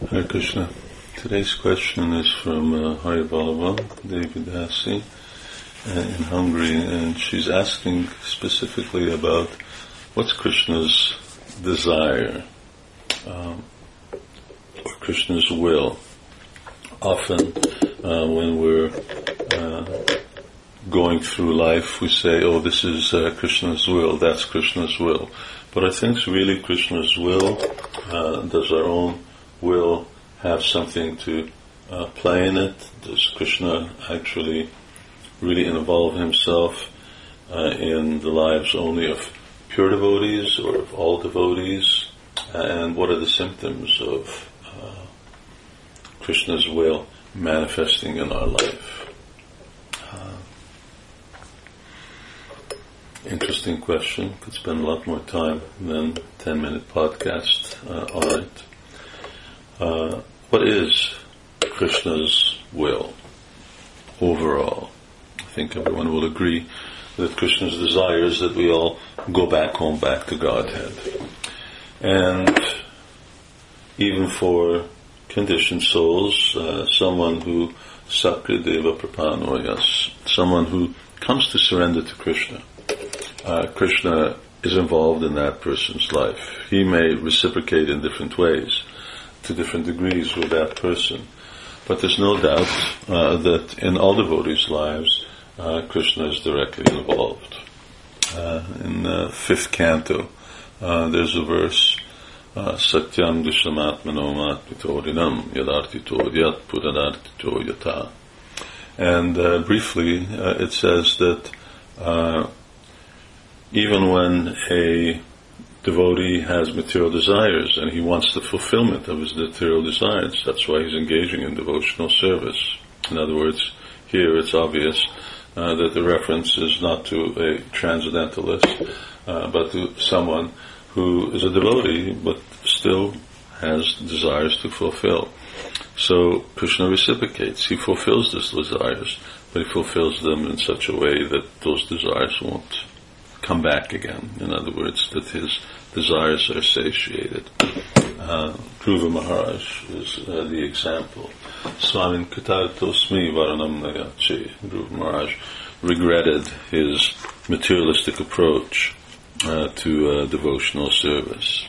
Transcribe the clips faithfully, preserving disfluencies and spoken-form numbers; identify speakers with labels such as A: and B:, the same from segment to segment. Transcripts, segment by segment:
A: Hare Krishna. Today's question is from uh, Hari Ballava, Devi Dasi, uh, in Hungary, and she's asking specifically about what's Krishna's desire, um, or Krishna's will. Often, uh, when we're uh, going through life, we say, oh, this is uh, Krishna's will, that's Krishna's will. But I think it's really Krishna's will. Uh, does our own will have something to uh, play in it? Does Krishna actually really involve himself uh, in the lives only of pure devotees or of all devotees? And what are the symptoms of uh, Krishna's will manifesting in our life? Uh, interesting question. Could spend a lot more time than a ten minute podcast uh, on it. Uh, what is Krishna's will overall? I think everyone will agree that Krishna's desire is that we all go back home, back to Godhead. And even for conditioned souls, uh, someone who Sakrideva Prapanoyas, someone who comes to surrender to Krishna, uh, Krishna is involved in that person's life. He may reciprocate in different ways, to different degrees with that person. But there's no doubt uh, that in all devotees' lives, uh, Krishna is directly involved. Uh, in the fifth canto, uh, there's a verse, Satyam Dishramatmano Matmitorinam Yadartito Yat Puranartito Yata. And uh, briefly, uh, it says that uh, even when a devotee has material desires and he wants the fulfillment of his material desires, that's why he's engaging in devotional service. In other words, here it's obvious uh, that the reference is not to a transcendentalist, uh, but to someone who is a devotee but still has desires to fulfill. So Krishna reciprocates. He fulfills these desires, but he fulfills them in such a way that those desires won't come back again. In other words, that his desires are satiated. Uh, Dhruva Maharaj is uh, the example. Swamin Katartosmi Varanam Nayache. Dhruva Maharaj regretted his materialistic approach uh, to uh, devotional service.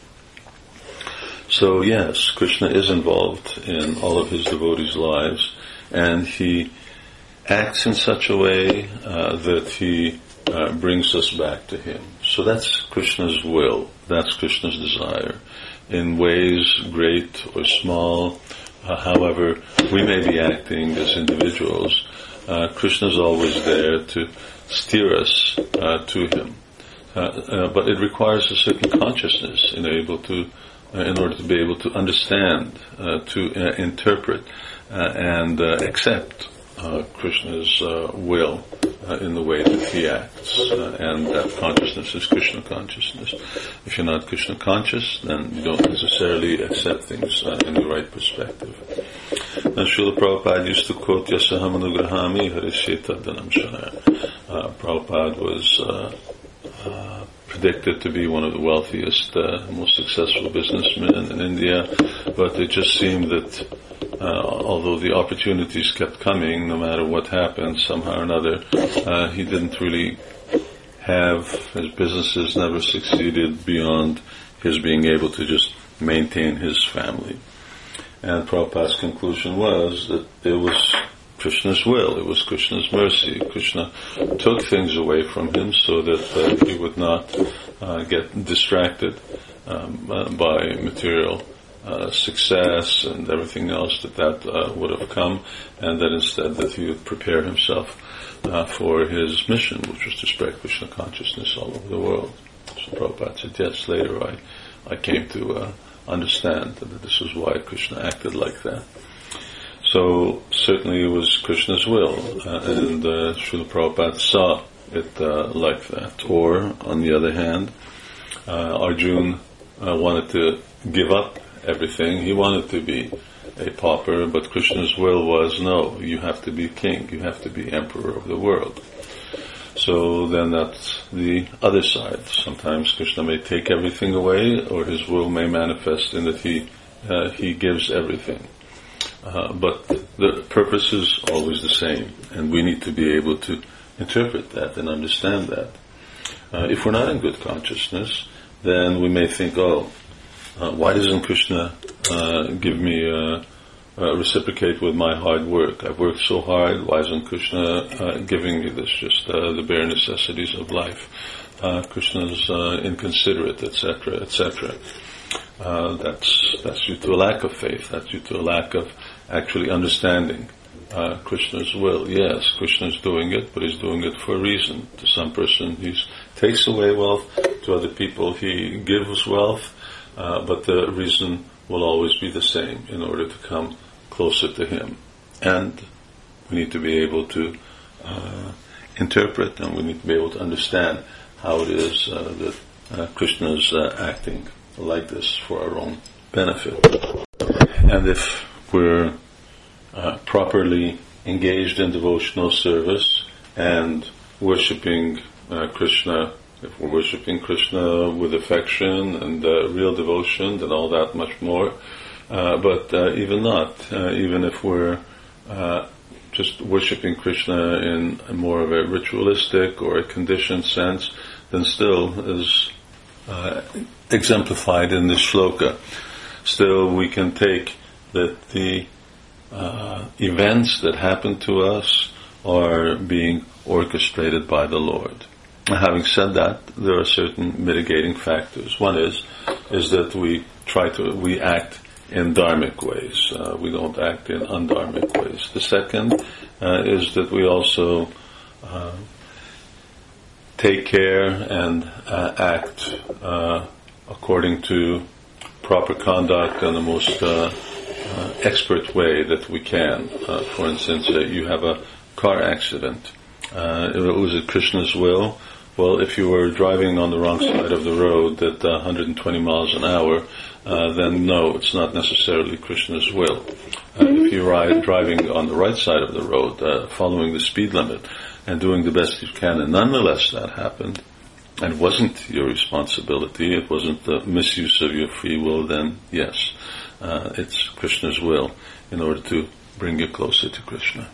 A: So yes, Krishna is involved in all of his devotees' lives, and he acts in such a way uh, that he Uh, brings us back to him. So that's Krishna's will. That's Krishna's desire. In ways great or small, uh, however we may be acting as individuals, uh, Krishna's always there to steer us uh, to him. Uh, uh, but it requires a certain consciousness in able to, uh, in order to be able to understand, uh, to uh, interpret, uh, and uh, accept uh, Krishna's uh, will Uh, in the way that he acts, uh, and that consciousness is Krishna consciousness. If you're not Krishna conscious, then you don't necessarily accept things uh, in the right perspective. Now, Srila Prabhupada used to quote Yasaham Anugrahami Harisheta Dhanam Shaya. Uh, Prabhupada was uh, uh, predicted to be one of the wealthiest, uh, most successful businessmen in India, but it just seemed that Uh, although the opportunities kept coming, no matter what happened, somehow or another, uh, he didn't really have, his businesses never succeeded beyond his being able to just maintain his family. And Prabhupada's conclusion was that it was Krishna's will, it was Krishna's mercy. Krishna took things away from him so that uh, he would not uh, get distracted um, uh, by material Uh, success and everything else that that uh, would have come, and that instead that he would prepare himself uh, for his mission, which was to spread Krishna consciousness all over the world. So Prabhupada said, yes, later I, I came to uh, understand that this was why Krishna acted like that. So certainly it was Krishna's will, uh, and uh, Srila Prabhupada saw it uh, like that. Or, on the other hand, uh, Arjuna uh, wanted to give up everything. He wanted to be a pauper, but Krishna's will was, no, you have to be king, you have to be emperor of the world. So then that's the other side. Sometimes Krishna may take everything away, or his will may manifest in that he uh, He gives everything. Uh, but the purpose is always the same, and we need to be able to interpret that and understand that. Uh, if we're not in good consciousness, then we may think, oh, uh, why doesn't Krishna uh, give me, uh, uh, reciprocate with my hard work? I've worked so hard, why isn't Krishna uh, giving me this, just uh, the bare necessities of life? Uh, Krishna's uh, inconsiderate, et cetera, et cetera. Uh, that's, that's due to a lack of faith, that's due to a lack of actually understanding uh, Krishna's will. Yes, Krishna's doing it, but he's doing it for a reason. To some person, he takes away wealth. To other people, he gives wealth, uh, but the reason will always be the same, in order to come closer to him. And we need to be able to uh, interpret, and we need to be able to understand how it is uh, that uh, Krishna is uh, acting like this for our own benefit. And if we're uh, properly engaged in devotional service and worshipping uh, Krishna, if we're worshipping Krishna with affection and uh, real devotion, then all that much more. Uh, but uh, even not, uh, even if we're uh, just worshipping Krishna in a more of a ritualistic or a conditioned sense, then still is uh, exemplified in this shloka. Still, we can take that the uh, events that happen to us are being orchestrated by the Lord. Having said that, there are certain mitigating factors. One is is that we try to we act in dharmic ways. Uh, we don't act in undharmic ways. The second uh, is that we also uh, take care and uh, act uh, according to proper conduct in the most uh, uh, expert way that we can. Uh, for instance, uh, you have a car accident. Uh, was it Krishna's will? Well, if you were driving on the wrong side of the road at uh, one hundred twenty miles an hour, uh, then no, it's not necessarily Krishna's will. Uh, if you ride driving on the right side of the road, uh, following the speed limit, and doing the best you can, and nonetheless that happened, and it wasn't your responsibility, it wasn't the misuse of your free will, then yes, uh, it's Krishna's will in order to bring you closer to Krishna.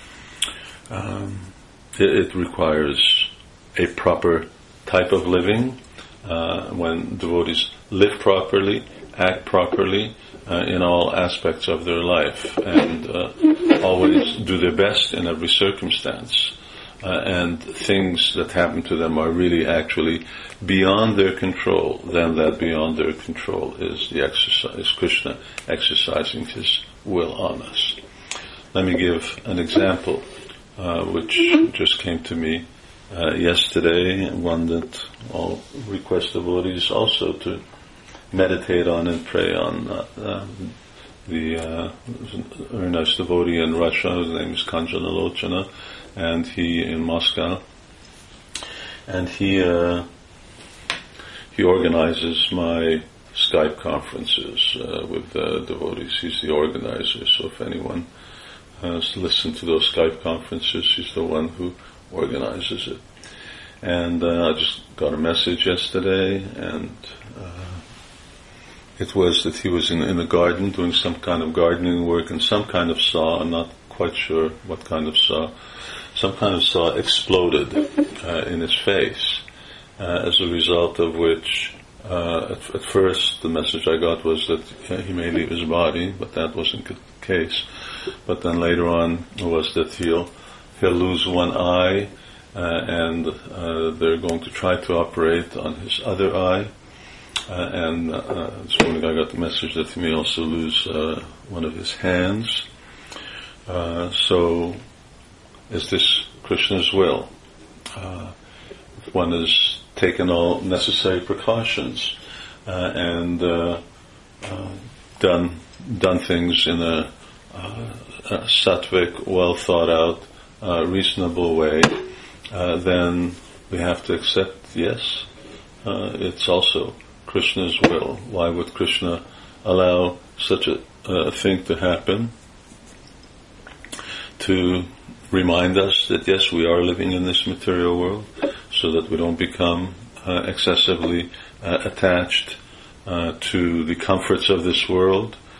A: Um, it, it requires a proper type of living. Uh, when devotees live properly, act properly uh, in all aspects of their life, and uh, always do their best in every circumstance. Uh, and things that happen to them are really actually beyond their control, then that beyond their control is the exercise, Krishna exercising his will on us. Let me give an example uh, which just came to me uh, yesterday, and one that I'll request devotees also to meditate on and pray on. Uh, uh, the uh, a very nice devotee in Russia, his name is Kanjana Lochana, and he in Moscow, and he uh, he organizes my Skype conferences uh, with uh, devotees. He's the organizer, so if anyone has listened to those Skype conferences, he's the one who organizes it. And uh, I just got a message yesterday, and uh, it was that he was in, in a garden doing some kind of gardening work, and some kind of saw, I'm not quite sure what kind of saw, some kind of saw exploded uh, in his face, uh, as a result of which, uh, at, at first the message I got was that uh, he may leave his body, but that wasn't the case. But then later on was that he'll he'll lose one eye, uh, and uh, they're going to try to operate on his other eye. Uh, and uh, this morning I got the message that he may also lose uh, one of his hands. Uh, so, is this Krishna's will? Uh, if one has taken all necessary precautions uh, and uh, uh, done done things in a, uh, a sattvic, well thought out, uh, reasonable way, uh, then we have to accept, yes, uh, it's also Krishna's will. Why would Krishna allow such a, a thing to happen? To remind us that yes, we are living in this material world, so that we don't become uh, excessively uh, attached uh, to the comforts of this world,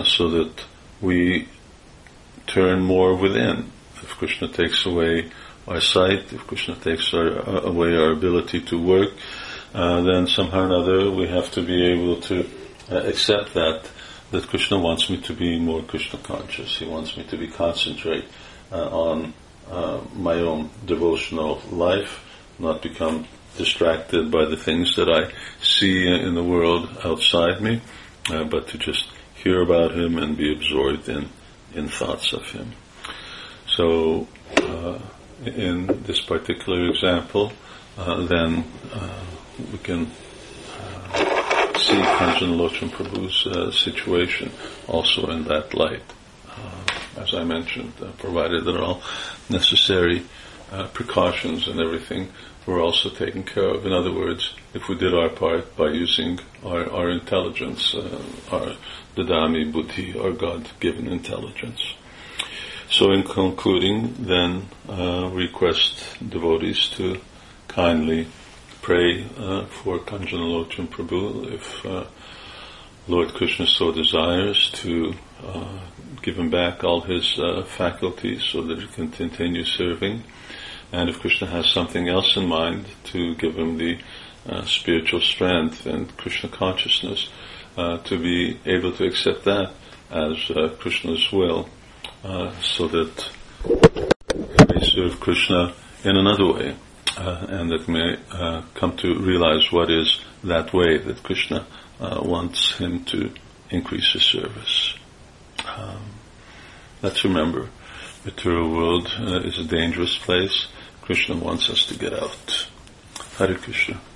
A: so that we turn more within. If Krishna takes away our sight, if Krishna takes our, uh, away our ability to work, uh, then somehow or another we have to be able to uh, accept that, that Krishna wants me to be more Krishna conscious. He wants me to be concentrate uh, on uh, my own devotional life, not become distracted by the things that I see in the world outside me, uh, but to just hear about him and be absorbed in, in thoughts of him. So, uh, in this particular example, uh, then uh, we can uh, see Kanjanalochana Prabhu's uh, situation also in that light. Uh, as I mentioned, uh, provided that all necessary uh, precautions and everything were also taken care of. In other words, if we did our part by using our, our intelligence, uh, our Dadami Buddhi, our God-given intelligence. So in concluding, then, uh, request devotees to kindly pray uh, for Kanjanalochana Prabhu if uh, Lord Krishna so desires to uh, give him back all his uh, faculties so that he can continue serving. And if Krishna has something else in mind, to give him the uh, spiritual strength and Krishna consciousness uh, to be able to accept that as uh, Krishna's will, uh, so that he may serve Krishna in another way, uh, and that may uh, come to realize what is that way that Krishna uh, wants him to increase his service. Um, let's remember, the material world uh, is a dangerous place. Krishna wants us to get out. Hare Krishna.